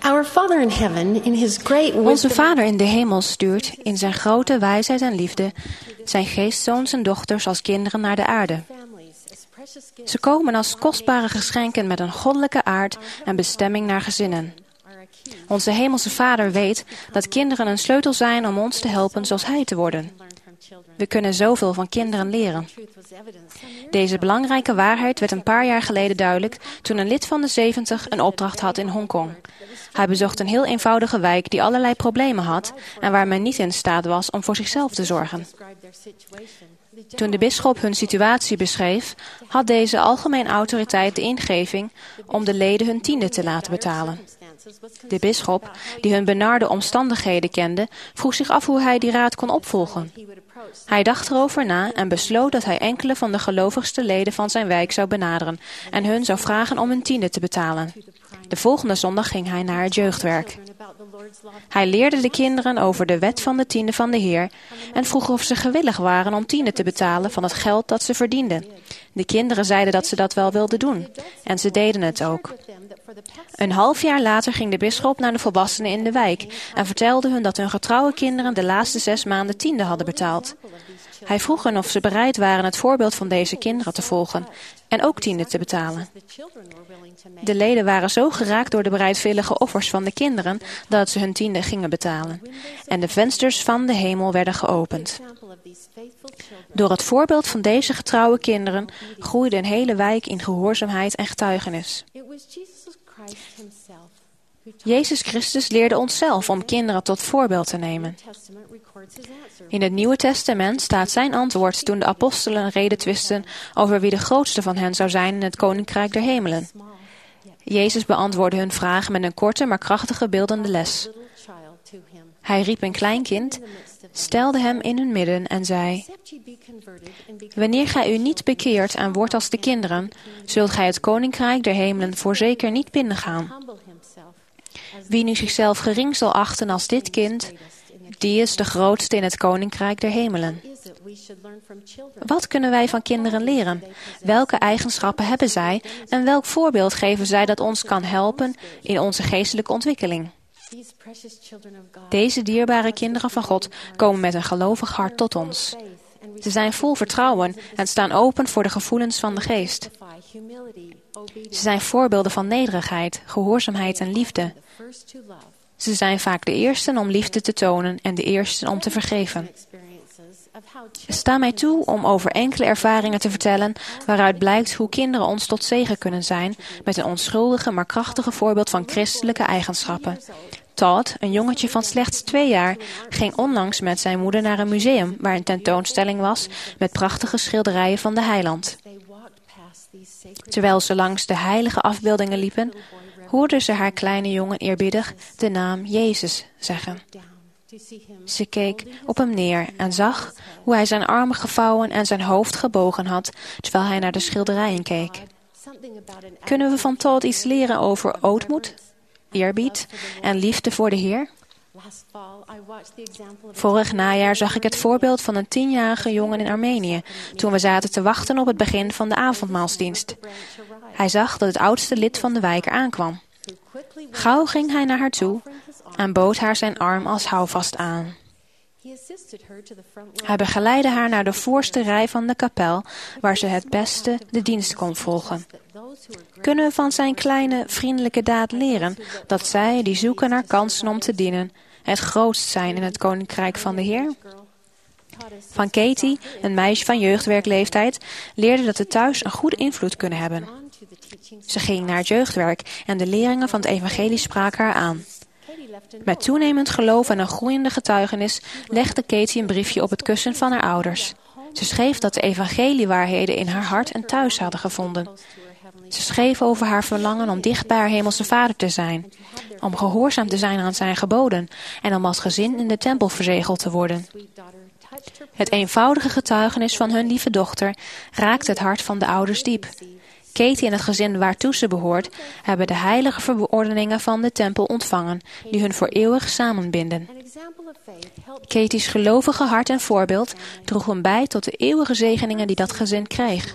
Our Father in heaven, in his great Onze wisdom, Vader in de hemel stuurt in zijn grote wijsheid en liefde zijn geestzoons en dochters als kinderen naar de aarde. families as precious gifts Ze komen als kostbare geschenken met een goddelijke aard en bestemming naar gezinnen. are a key Onze hemelse Vader weet dat kinderen een sleutel zijn om ons te helpen zoals Hij te worden. to learn from children. We kunnen zoveel van kinderen leren. Truth was evident some years Deze belangrijke waarheid werd een paar jaar geleden duidelijk toen een lid van de 70 een opdracht had in Hongkong. Hij bezocht een heel eenvoudige wijk die allerlei problemen had en waar men niet in staat was om voor zichzelf te zorgen. described their situation. The Toen de bisschop hun situatie beschreef, had deze algemeen autoriteit de ingeving om de leden hun tiende te laten betalen. circumstances was De bisschop, die hun benarde omstandigheden kende, vroeg zich af hoe hij die raad kon opvolgen. he would approach Hij dacht erover na en besloot dat hij enkele van de gelovigste leden van zijn wijk zou benaderen en hun zou vragen om hun tiende te betalen. De volgende zondag ging hij naar het jeugdwerk. children about the Lord's law. Hij leerde de kinderen over de wet van de tiende van de Heer en vroeg of ze gewillig waren om tiende te betalen van het geld dat ze verdienden. De kinderen zeiden dat ze dat wel wilden doen en ze deden het ook. With them that for the past Een half jaar later ging de bisschop naar de volwassenen in de wijk en vertelde hun dat hun getrouwe kinderen de laatste 6 maanden tiende hadden betaald. Hij vroeg hen of ze bereid waren het voorbeeld van deze kinderen te volgen en ook tiende te betalen. the children were willing to make. De leden waren zo geraakt door de bereidwillige offers van de kinderen dat ze hun tiende gingen betalen. En de vensters van de hemel werden geopend. Example of these faithful children. Door het voorbeeld van deze getrouwe kinderen groeide een hele wijk in gehoorzaamheid en getuigenis. It was Jesus Christ himself who taught. Jezus Christus leerde onszelf om kinderen tot voorbeeld te nemen. The Testament records his answer. In het Nieuwe Testament staat zijn antwoord toen de apostelen reden twisten over wie de grootste van hen zou zijn in het Koninkrijk der Hemelen. Small, yet Jezus beantwoordde hun vraag met een korte maar krachtige beeldende les. little child to him. Hij riep een klein kind, stelde hem in hun midden en zei: Except ye be converted and become Wanneer gij u niet bekeert en wordt als de kinderen, zult gij het Koninkrijk der Hemelen voorzeker niet binnengaan. humble himself as Wie nu zichzelf gering zal achten als dit kind, greatest in the die is de grootste in het Koninkrijk der Hemelen. is it we should learn from children. Wat kunnen wij van kinderen leren? Welke eigenschappen hebben zij en welk voorbeeld geven zij dat ons kan helpen in onze geestelijke ontwikkeling? These precious children of God Deze dierbare kinderen van God komen met een gelovig hart tot ons. faith and Ze zijn vol vertrouwen en staan open voor de gevoelens van de geest. respectify humility, obedience, Ze zijn voorbeelden van nederigheid, gehoorzaamheid en liefde. the first to love, Ze zijn vaak de eersten om liefde te tonen en de eersten om te vergeven. experiences of how Sta mij toe om over enkele ervaringen te vertellen waaruit blijkt hoe kinderen ons tot zegen kunnen zijn met een onschuldige maar krachtige voorbeeld van christelijke eigenschappen. Todd, een jongetje van slechts 2 jaar, ging onlangs met zijn moeder naar een museum waar een tentoonstelling was met prachtige schilderijen van de heiland. they walked past these sacred Terwijl ze langs de heilige afbeeldingen liepen, hoorde ze haar kleine jongen eerbiedig de naam Jezus zeggen. down to see him Ze keek op hem neer en zag hoe hij zijn armen gevouwen en zijn hoofd gebogen had, terwijl hij naar de schilderijen keek. something about an Kunnen we van Todd iets leren over ootmoed, eerbied en liefde voor de Heer? last fall I watched the example of Vorig najaar zag ik het voorbeeld van een 10-jarige jongen in Armenië, toen we zaten te wachten op het begin van de avondmaalsdienst. branch arrived Hij zag dat het oudste lid van de wijk aankwam. who quickly Gauw ging hij naar haar toe offering his arm. en bood haar zijn arm als houvast aan. He assisted her to the front row. Hij begeleidde haar naar de voorste rij van de kapel, waar ze het beste de dienst kon volgen. That those who are great Kunnen we van zijn kleine, vriendelijke daad leren dat zij, die zoeken naar kansen om te dienen, het grootst zijn in het Koninkrijk van de Heer? girl taught us Van Katie, een meisje van jeugdwerkleeftijd, leerde dat we thuis een goede invloed kunnen hebben. on to the teachings. Ze ging naar het jeugdwerk en de leringen van het evangelie spraken haar aan. Katie left a Met toenemend geloof en een groeiende getuigenis legde Katie een briefje op het kussen van haar ouders. Ze schreef dat de evangeliewaarheden in haar hart en thuis hadden gevonden. to her heavenly Ze schreef over haar verlangen om dicht bij haar hemelse vader te zijn, om gehoorzaam te zijn aan zijn geboden en om als gezin in de tempel verzegeld te worden. sweet daughter touched her Het eenvoudige getuigenis van hun lieve dochter raakte het hart van de ouders diep. Katie en het gezin waartoe ze behoort, hebben de heilige verordeningen van de tempel ontvangen, die hun voor eeuwig samenbinden. an example of faith helped Katie's gelovige hart en voorbeeld droegen bij tot de eeuwige zegeningen die dat gezin kreeg. testimony and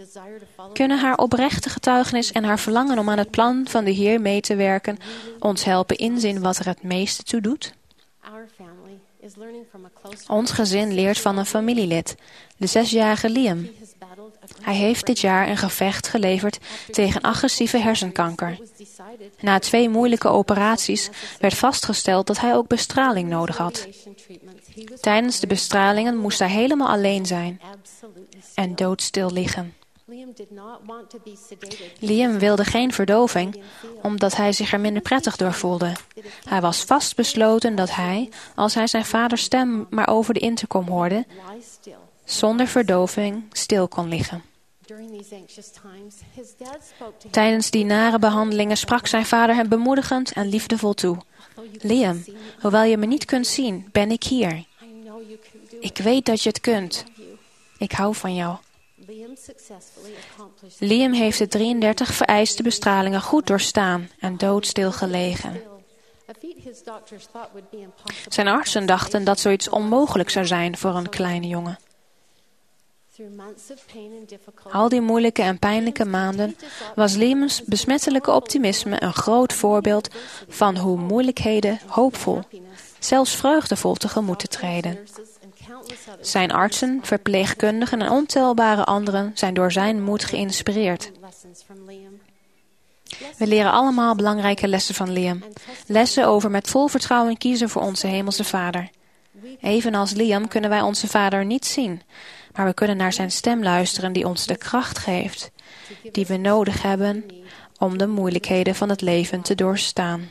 Kunnen haar oprechte getuigenis en haar verlangen om aan het plan van de Heer mee te werken ons helpen inzien wat er het meeste toe doet? Ons gezin leert van een familielid, de 6-jarige Liam. Hij heeft dit jaar een gevecht geleverd tegen agressieve hersenkanker. Na 2 moeilijke operaties werd vastgesteld dat hij ook bestraling nodig had. Tijdens de bestralingen moest hij helemaal alleen zijn en doodstil liggen. Liam wilde geen verdoving, omdat hij zich er minder prettig door voelde. Hij was vastbesloten dat hij, als hij zijn vaders stem maar over de intercom hoorde, zonder verdoving stil kon liggen. Tijdens die nare behandelingen sprak zijn vader hem bemoedigend en liefdevol toe. Liam, hoewel je me niet kunt zien, ben ik hier. Ik weet dat je het kunt. Ik hou van jou. Liam heeft de 33 vereiste bestralingen goed doorstaan en doodstil gelegen. Zijn artsen dachten dat zoiets onmogelijk zou zijn voor een kleine jongen. Al die moeilijke en pijnlijke maanden was Liam's besmettelijke optimisme een groot voorbeeld van hoe moeilijkheden hoopvol, zelfs vreugdevol tegemoet te treden. Zijn artsen, verpleegkundigen en ontelbare anderen zijn door zijn moed geïnspireerd. We leren allemaal belangrijke lessen van Liam. Lessen over met vol vertrouwen kiezen voor onze hemelse Vader. Evenals Liam kunnen wij onze Vader niet zien, maar we kunnen naar zijn stem luisteren die ons de kracht geeft, die we nodig hebben om de moeilijkheden van het leven te doorstaan.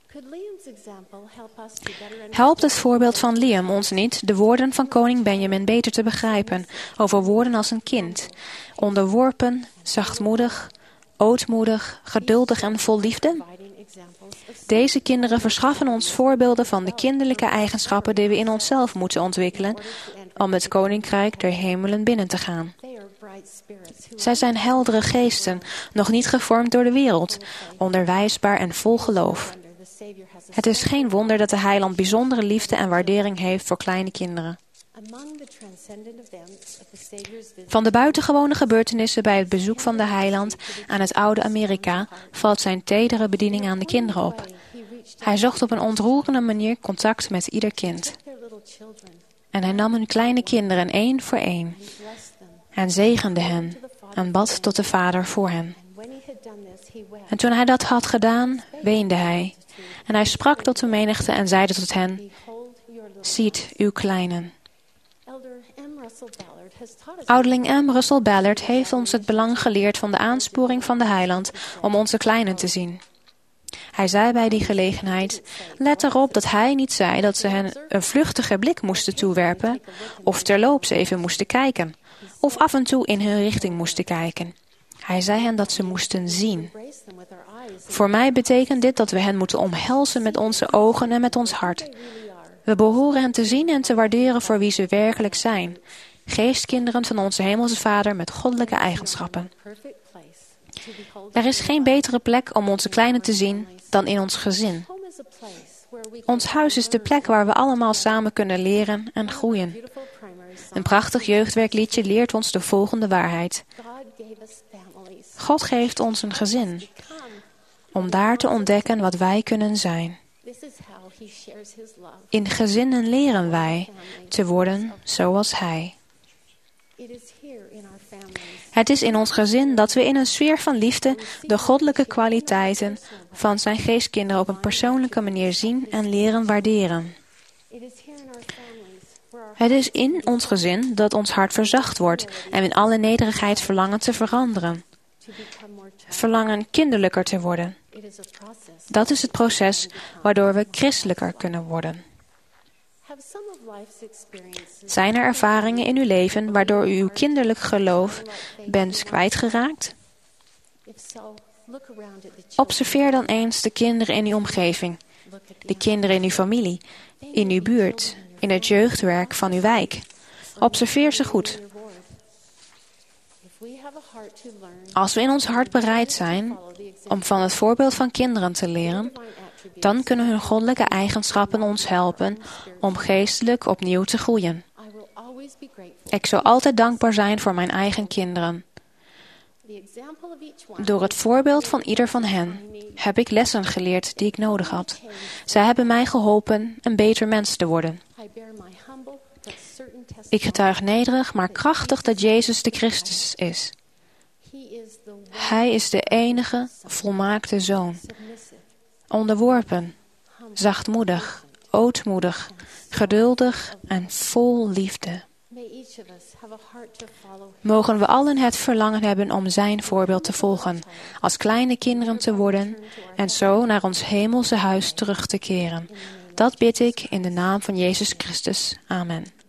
Helpt het voorbeeld van Liam ons niet de woorden van koning Benjamin beter te begrijpen over woorden als een kind, onderworpen, zachtmoedig, ootmoedig, geduldig en vol liefde? Deze kinderen verschaffen ons voorbeelden van de kinderlijke eigenschappen die we in onszelf moeten ontwikkelen om het koninkrijk der hemelen binnen te gaan. Zij zijn heldere geesten, nog niet gevormd door de wereld, onderwijsbaar en vol geloof. Het is geen wonder dat de Heiland bijzondere liefde en waardering heeft voor kleine kinderen. Van de buitengewone gebeurtenissen bij het bezoek van de Heiland aan het oude Amerika valt zijn tedere bediening aan de kinderen op. Hij zocht op een ontroerende manier contact met ieder kind. En hij nam hun kleine kinderen 1 voor 1 en zegende hen en bad tot de Vader voor hen. En toen hij dat had gedaan, weende hij. En hij sprak tot de menigte en zeide tot hen: Ziet uw kleinen. Ouderling M. Russell Ballard heeft ons het belang geleerd van de aansporing van de Heiland om onze kleinen te zien. Hij zei bij die gelegenheid: let erop dat hij niet zei dat ze hen een vluchtige blik moesten toewerpen, of terloops even moesten kijken, of af en toe in hun richting moesten kijken. Hij zei hen dat ze moesten zien. Voor mij betekent dit dat we hen moeten omhelzen met onze ogen en met ons hart. We behoren hen te zien en te waarderen voor wie ze werkelijk zijn. Geestkinderen van onze hemelse Vader met goddelijke eigenschappen. Er is geen betere plek om onze kleinen te zien dan in ons gezin. Ons huis is de plek waar we allemaal samen kunnen leren en groeien. Een prachtig jeugdwerkliedje leert ons de volgende waarheid. God geeft ons een gezin, om daar te ontdekken wat wij kunnen zijn. In gezinnen leren wij te worden zoals Hij. Het is in ons gezin dat we in een sfeer van liefde de goddelijke kwaliteiten van zijn geestkinderen op een persoonlijke manier zien en leren waarderen. Het is in ons gezin dat ons hart verzacht wordt en we in alle nederigheid verlangen te veranderen. Verlangen kinderlijker te worden. Dat is het proces waardoor we christelijker kunnen worden. Zijn er ervaringen in uw leven waardoor u uw kinderlijk geloof bent kwijtgeraakt? Observeer dan eens de kinderen in uw omgeving, de kinderen in uw familie, in uw buurt, in het jeugdwerk van uw wijk. Observeer ze goed. Als we in ons hart bereid zijn om van het voorbeeld van kinderen te leren, dan kunnen hun goddelijke eigenschappen ons helpen om geestelijk opnieuw te groeien. Ik zal altijd dankbaar zijn voor mijn eigen kinderen. The example of each one Door het voorbeeld van ieder van hen heb ik lessen geleerd die ik nodig had. Zij hebben mij geholpen een beter mens te worden. I bear my humble but certain Ik testimony. getuig nederig, maar krachtig dat Jezus de Christus is. He is the one Hij is de enige volmaakte Zoon. submissive, Onderworpen, zachtmoedig, ootmoedig, geduldig en vol liefde. may each of us have a heart to follow him. Mogen we allen het verlangen hebben om zijn voorbeeld te volgen, als kleine kinderen te worden en zo naar ons hemelse huis terug te keren. Dat bid ik in de naam van Jezus Christus. Amen.